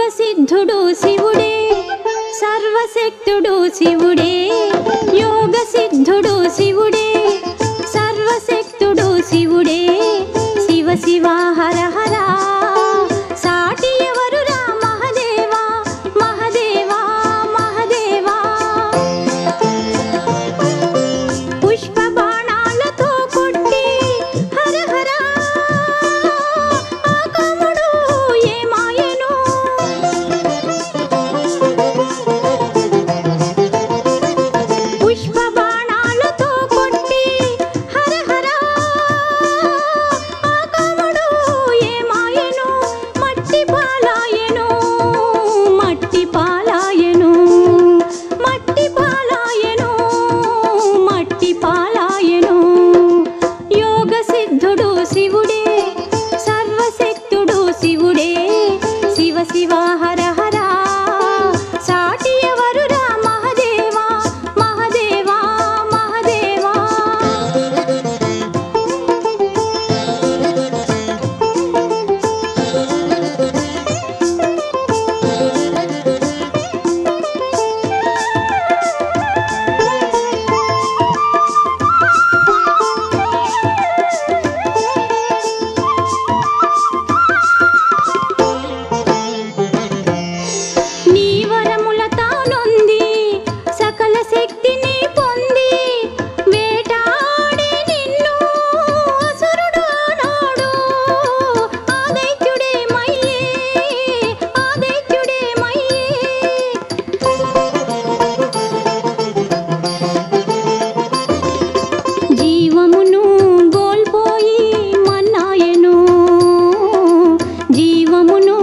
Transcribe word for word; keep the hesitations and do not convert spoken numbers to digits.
సిద్ధుడు శివుడే సర్వశక్తుడు శివుడే యోగ సిద్ధుడు శివుడే సర్వశక్తుడు శివుడే శివ శివ హర హర సాటి ఎవరురా మహదేవా మహదేవా మహదేవా పుష్ప బాణాలతో కొట్టి హర హర ఆ కాముడు ఏమాయెను పుష్ప బాణాలతో కొట్టి హర హర ఆ కాముడు ఏమాయెను మట్టి పాలాయెను మట్టి పాలాయెను మట్టి పాలాయెను మట్టి పాలాయెను యోగ సిద్ధుడు శివుడే సర్వశక్తుడు శివుడే శివ శివ హర హర సాటి ఎవరురా మహదేవా మహదేవా మహదేవా నీ వరముల తానొంది సకల శక్తిని పొంది వేటాడి నిన్ను అసురుడు ఆనాడు ఆ దైత్యుడే మయ్యే ఆ దైత్యుడే మయ్యే జీవమును కోల్పోయి మన్నాయెను జీవమును